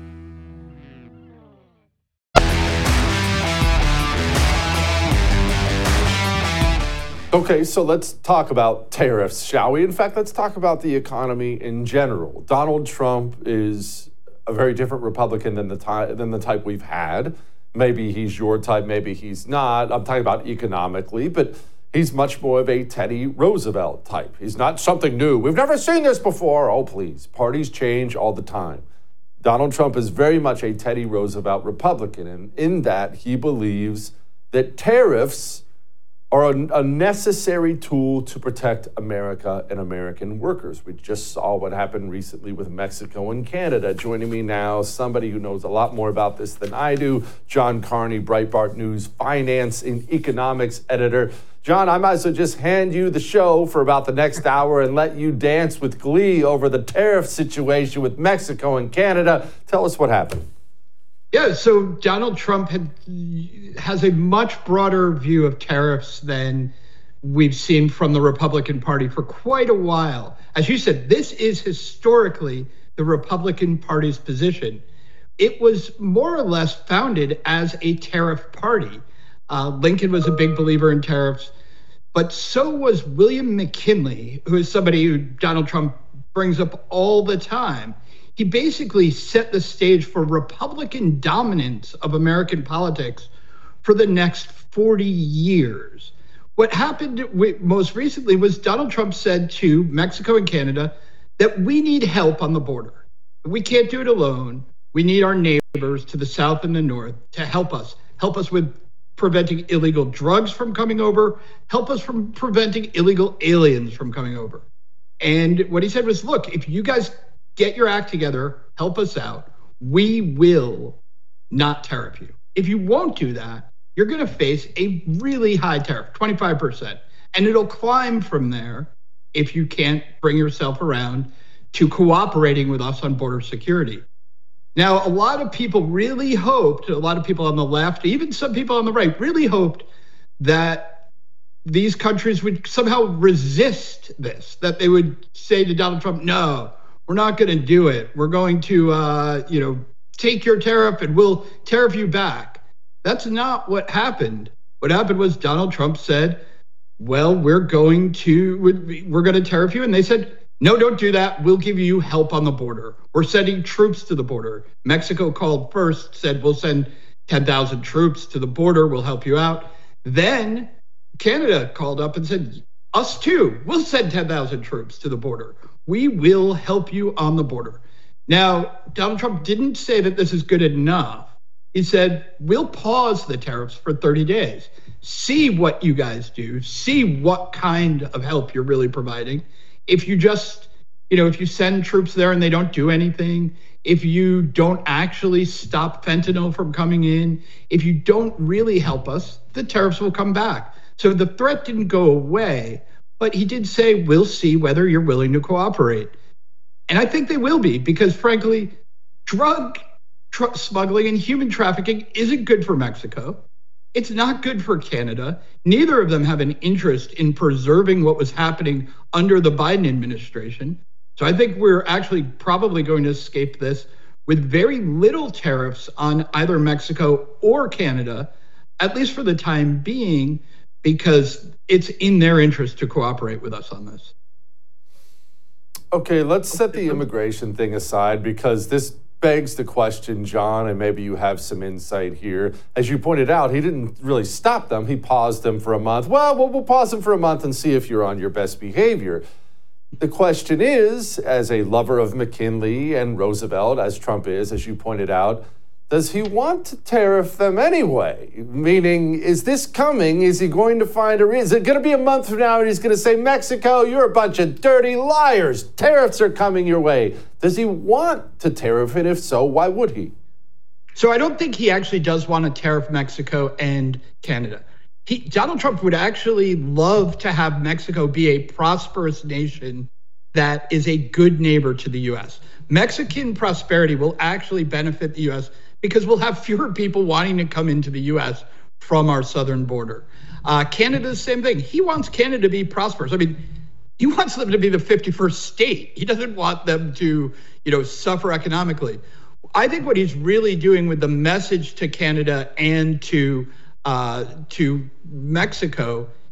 Okay, so let's talk about tariffs, shall we? In fact, let's talk about the economy in general. Donald Trump is a very different Republican than the ty- than the type we've had. Maybe he's your type, maybe he's not. I'm talking about economically, but he's much more of a Teddy Roosevelt type. He's not something new. We've never seen this before. Oh, please. Parties change all the time. Donald Trump is very much a Teddy Roosevelt Republican, and in that he believes that tariffs are a, a necessary tool to protect America and American workers. We just saw what happened recently with Mexico and Canada. Joining me now, somebody who knows a lot more about this than I do, John Carney, Breitbart News finance and economics editor. John, I might as well just hand you the show for about the next hour and let you dance with glee over the tariff situation with Mexico and Canada. Tell us what happened. Yeah, so Donald Trump had, has a much broader view of tariffs than we've seen from the Republican Party for quite a while. As you said, this is historically the Republican Party's position. It was more or less founded as a tariff party. Uh, Lincoln was a big believer in tariffs, but so was William McKinley, who is somebody who Donald Trump brings up all the time. He basically set the stage for Republican dominance of American politics for the next forty years. What happened most recently was Donald Trump said to Mexico and Canada that we need help on the border. We can't do it alone. We need our neighbors to the south and the north to help us, help us with preventing illegal drugs from coming over, help us from preventing illegal aliens from coming over. And what he said was, look, if you guys get your act together, help us out, we will not tariff you. If you won't do that, you're going to face a really high tariff, twenty-five percent. And it'll climb from there if you can't bring yourself around to cooperating with us on border security. Now, a lot of people really hoped, a lot of people on the left, even some people on the right, really hoped that these countries would somehow resist this, that they would say to Donald Trump, no, we're not going to do it. We're going to, uh, you know, take your tariff and we'll tariff you back. That's not what happened. What happened was Donald Trump said, well, we're going to, we're going to tariff you. And they said, no, don't do that. We'll give you help on the border. We're sending troops to the border. Mexico called first, said, we'll send ten thousand troops to the border. We'll help you out. Then Canada called up and said, us too. We'll send ten thousand troops to the border. We will help you on the border. Now, Donald Trump didn't say that this is good enough. He said, we'll pause the tariffs for thirty days. See what you guys do. See what kind of help you're really providing. If you just, you know, if you send troops there and they don't do anything, if you don't actually stop fentanyl from coming in, if you don't really help us, the tariffs will come back. So the threat didn't go away, but he did say, we'll see whether you're willing to cooperate. And I think they will be, because frankly, drug tr- smuggling and human trafficking isn't good for Mexico. It's not good for Canada. Neither of them have an interest in preserving what was happening under the Biden administration. So I think we're actually probably going to escape this with very little tariffs on either Mexico or Canada, at least for the time being, because it's in their interest to cooperate with us on this. Okay, let's set the immigration thing aside, because this begs the question, John, and maybe you have some insight here. As you pointed out, he didn't really stop them. He paused them for a month. Well, we'll, we'll pause them for a month and see if you're on your best behavior. The question is, as a lover of McKinley and Roosevelt, as Trump is, as you pointed out, does he want to tariff them anyway? Meaning, is this coming? Is he going to find a reason? Is it going to be a month from now and he's going to say, Mexico, you're a bunch of dirty liars. Tariffs are coming your way. Does he want to tariff it? If so, why would he? So I don't think he actually does want to tariff Mexico and Canada. He, Donald Trump would actually love to have Mexico be a prosperous nation that is a good neighbor to the U S. Mexican prosperity will actually benefit the U S because we'll have fewer people wanting to come into the U S from our southern border. Uh, Canada, the same thing. He wants Canada to be prosperous. I mean, he wants them to be the fifty-first state. He doesn't want them to, you know, suffer economically. I think what he's really doing with the message to Canada and to uh, to Mexico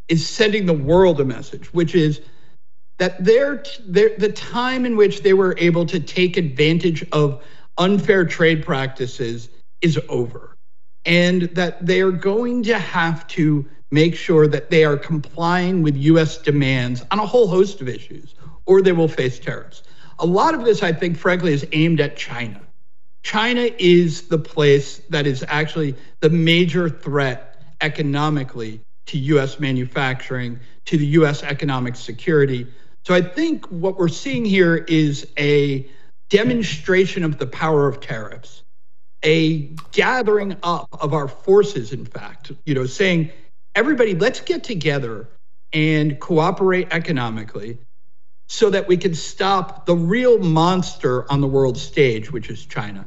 is sending the world a message, which is that their, their, the time in which they were able to take advantage of unfair trade practices is over. And that they are going to have to make sure that they are complying with U S demands on a whole host of issues, or they will face tariffs. A lot of this, I think, frankly, is aimed at China. China is the place that is actually the major threat economically to U S manufacturing, to the U S economic security. So I think what we're seeing here is a demonstration of the power of tariffs, a gathering up of our forces, in fact, you know, saying, everybody, let's get together and cooperate economically so that we can stop the real monster on the world stage, which is China.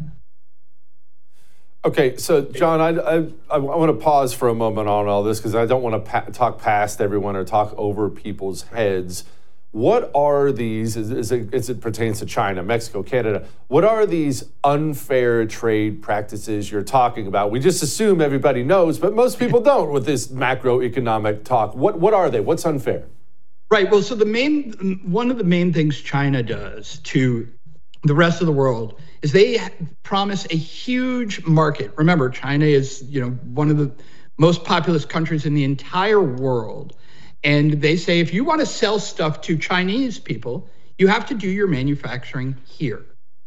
Okay, so John, I, I, I want to pause for a moment on all this because I don't want to pa- talk past everyone or talk over people's heads. What are these, as, as, it, as it pertains to China, Mexico, Canada, what are these unfair trade practices you're talking about? We just assume everybody knows, but most people don't with this macroeconomic talk. What, what are they? What's unfair? Right. Well, so the main, one of the main things China does to the rest of the world is they promise a huge market. Remember, China is, you know, one of the most populous countries in the entire world. And they say, if you want to sell stuff to Chinese people, you have to do your manufacturing here.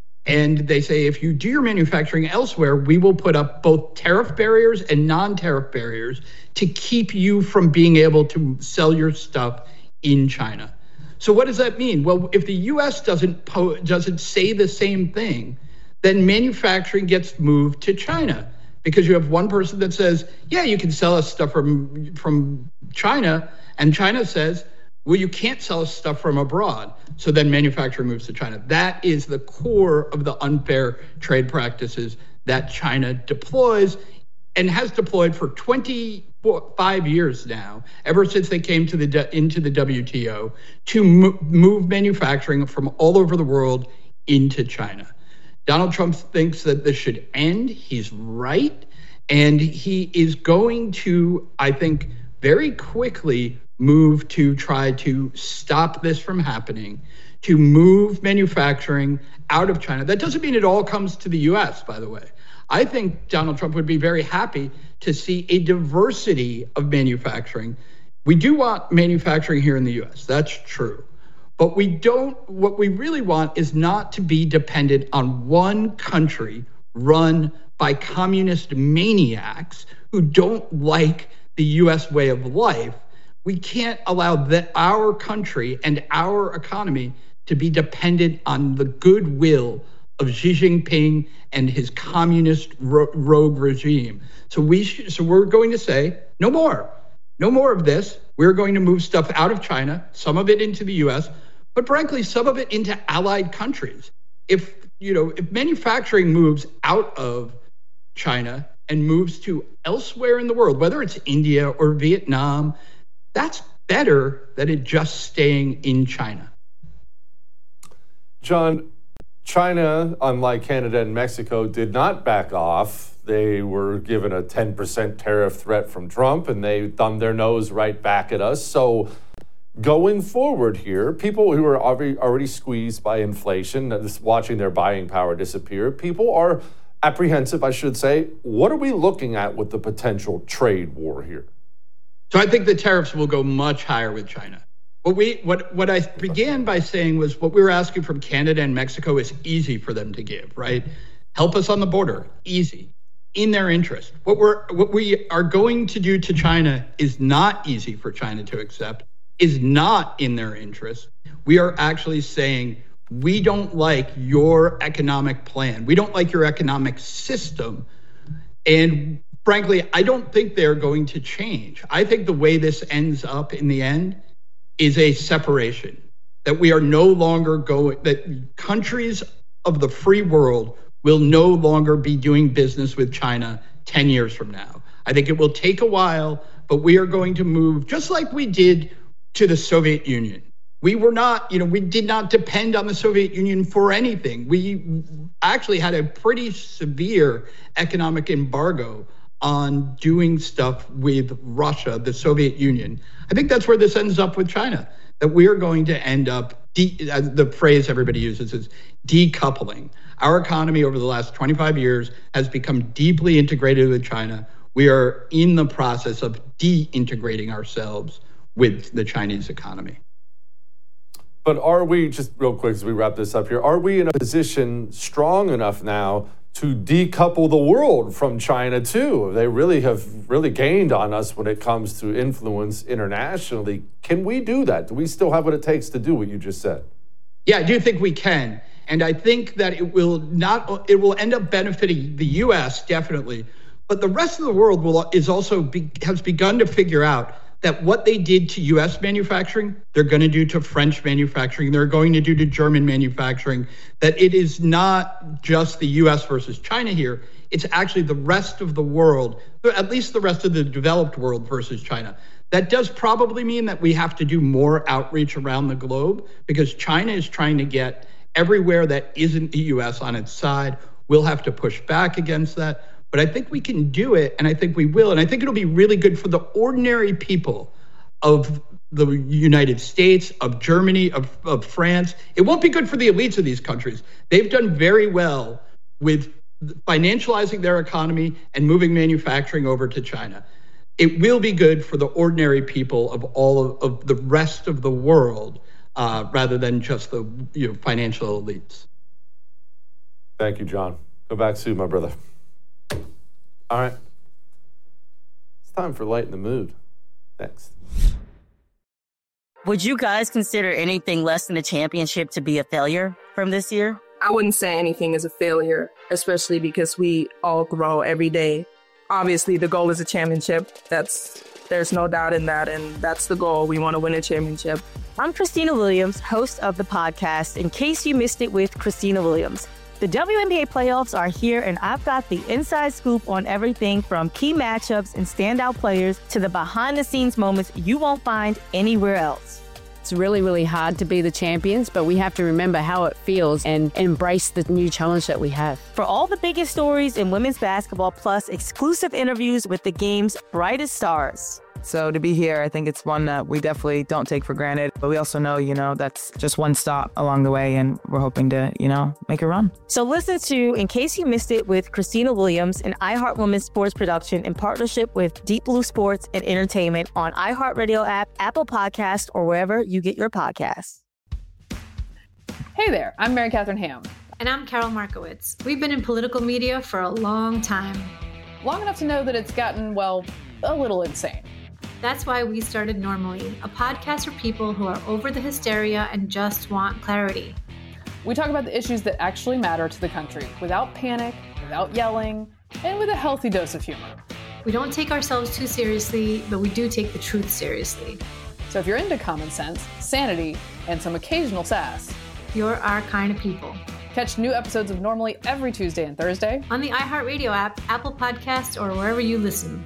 And they say, if you do your manufacturing elsewhere, we will put up both tariff barriers and non-tariff barriers to keep you from being able to sell your stuff in China. So what does that mean? Well, if the U S doesn't po- doesn't say the same thing, then manufacturing gets moved to China, because you have one person that says, yeah, you can sell us stuff from, from China, and China says, well, you can't sell us stuff from abroad. So then manufacturing moves to China. That is the core of the unfair trade practices that China deploys and has deployed for twenty-five years now, ever since they came to the into the W T O, to mo- move manufacturing from all over the world into China. Donald Trump thinks that this should end. He's right. And he is going to, I think, very quickly move to try to stop this from happening, to move manufacturing out of China. That doesn't mean it all comes to the U S, by the way. I think Donald Trump would be very happy to see a diversity of manufacturing. We do want manufacturing here in the U S, that's true. But we don't, what we really want is not to be dependent on one country run by communist maniacs who don't like the U S way of life. We can't allow that our country and our economy to be dependent on the goodwill of Xi Jinping and his communist ro- rogue regime. So we sh- so we're going to say no more, no more of this. We're going to move stuff out of China, some of it into the U S, but frankly, some of it into allied countries. If you know, if manufacturing moves out of China and moves to elsewhere in the world, whether it's India or Vietnam, that's better than it just staying in China. John, China, unlike Canada and Mexico, did not back off. They were given a ten percent tariff threat from Trump, and they thumbed their nose right back at us. So going forward here, people who are already, already squeezed by inflation, just watching their buying power disappear, people are apprehensive, I should say. What are we looking at with the potential trade war here? So I think the tariffs will go much higher with China. What we what what I began by saying was what we were asking from Canada and Mexico is easy for them to give, right? Help us on the border, easy, in their interest. What we're what we are going to do to China is not easy for China to accept, is not in their interest. We are actually saying we don't like your economic plan. We don't like your economic system. And frankly, I don't think they're going to change. I think the way this ends up in the end is a separation, that we are no longer going, that countries of the free world will no longer be doing business with China ten years from now. I think it will take a while, but we are going to move just like we did to the Soviet Union. We were not, you know, we did not depend on the Soviet Union for anything. We actually had a pretty severe economic embargo on doing stuff with Russia, the Soviet Union, I think that's where this ends up with China, that we are going to end up, de- uh, the phrase everybody uses is decoupling. Our economy over the last twenty-five years has become deeply integrated with China. We are in the process of de-integrating ourselves with the Chinese economy. But are we, just real quick as we wrap this up here, are we in a position strong enough now to decouple the world from China too? They really have really gained on us when it comes to influence internationally. Can we do that? Do we still have what it takes to do what you just said? Yeah, I do think we can. And I think that it will not, it will end up benefiting the U S definitely, but the rest of the world will is also be, has begun to figure out that what they did to U S manufacturing, they're going to do to French manufacturing, they're going to do to German manufacturing, that it is not just the U S versus China here, it's actually the rest of the world, at least the rest of the developed world versus China. That does probably mean that we have to do more outreach around the globe because China is trying to get everywhere that isn't the U S on its side. We'll have to push back against that. But I think we can do it, and I think we will. And I think it'll be really good for the ordinary people of the United States, of Germany, of, of France. It won't be good for the elites of these countries. They've done very well with financializing their economy and moving manufacturing over to China. It will be good for the ordinary people of all of, of the rest of the world, uh, rather than just the you know, financial elites. Thank you, John. Go back soon, my brother. All right. It's time for Lighten the Mood. Next. Would you guys consider anything less than a championship to be a failure from this year? I wouldn't say anything is a failure, especially because we all grow every day. Obviously, the goal is a championship. That's there's no doubt in that, and that's the goal. We want to win a championship. I'm Christina Williams, host of the podcast, In Case You Missed It with Christina Williams. The W N B A playoffs are here, and I've got the inside scoop on everything from key matchups and standout players to the behind-the-scenes moments you won't find anywhere else. It's really, really hard to be the champions, but we have to remember how it feels and embrace the new challenge that we have. For all the biggest stories in women's basketball, plus exclusive interviews with the game's brightest stars. So to be here, I think it's one that we definitely don't take for granted. But we also know, you know, that's just one stop along the way, and we're hoping to, you know, make a run. So listen to In Case You Missed It with Christina Williams, an iHeart Women's sports production in partnership with Deep Blue Sports and Entertainment on iHeartRadio app, Apple Podcasts, or wherever you get your podcasts. Hey there, I'm Mary Catherine Ham. And I'm Carol Markowitz. We've been in political media for a long time. Long enough to know that it's gotten, well, a little insane. That's why we started Normally, a podcast for people who are over the hysteria and just want clarity. We talk about the issues that actually matter to the country without panic, without yelling, and with a healthy dose of humor. We don't take ourselves too seriously, but we do take the truth seriously. So if you're into common sense, sanity, and some occasional sass, you're our kind of people. Catch new episodes of Normally every Tuesday and Thursday on the iHeartRadio app, Apple Podcasts, or wherever you listen.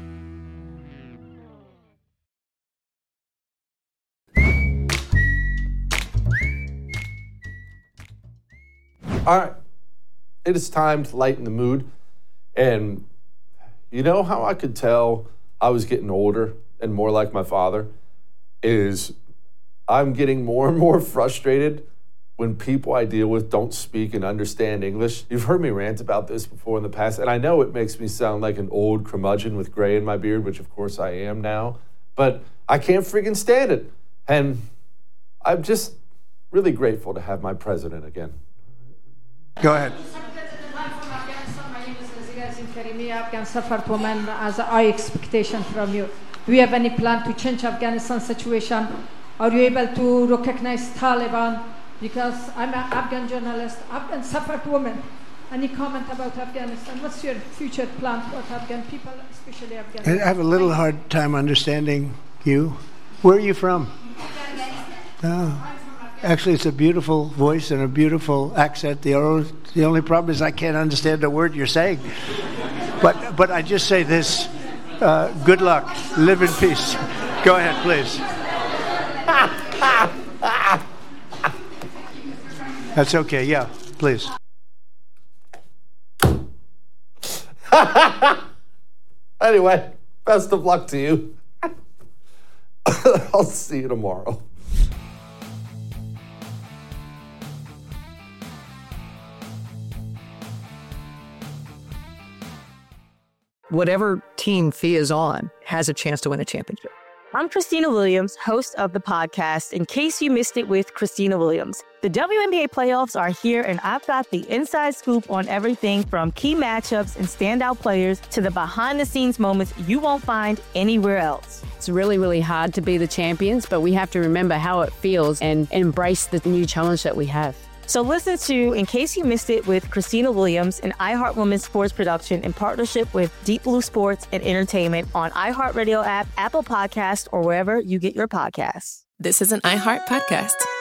All right, it is time to lighten the mood. And you know how I could tell I was getting older and more like my father is I'm getting more and more frustrated when people I deal with don't speak and understand English. You've heard me rant about this before in the past, and I know it makes me sound like an old curmudgeon with gray in my beard, which of course I am now, but I can't freaking stand it. And I'm just really grateful to have my president again. Go ahead. My name is Naziga Karimi, Afghan Safar Woman, as I expectation from you. Do you have any plan to change Afghanistan situation? Are you able to recognize Taliban? Because I'm an Afghan journalist, Afghan Safar Woman. Any comment about Afghanistan? What's your future plan for Afghan people, especially Afghanistan? I have a little hard time understanding you. Where are you from? Oh. Actually, it's a beautiful voice and a beautiful accent. The only, the only problem is I can't understand a word you're saying. But but I just say this, uh, good luck. Live in peace. Go ahead, please. That's okay, yeah, please. I Anyway, best of luck to you. I'll see you tomorrow. Whatever team Fee is on has a chance to win a championship. I'm Christina Williams, host of the podcast, In Case You Missed It with Christina Williams. The W N B A playoffs are here, and I've got the inside scoop on everything from key matchups and standout players to the behind-the-scenes moments you won't find anywhere else. It's really, really hard to be the champions, but we have to remember how it feels and embrace the new challenge that we have. So listen to In Case You Missed It with Christina Williams, an iHeart Women's sports production in partnership with Deep Blue Sports and Entertainment on iHeartRadio app, Apple Podcasts, or wherever you get your podcasts. This is an iHeart podcast.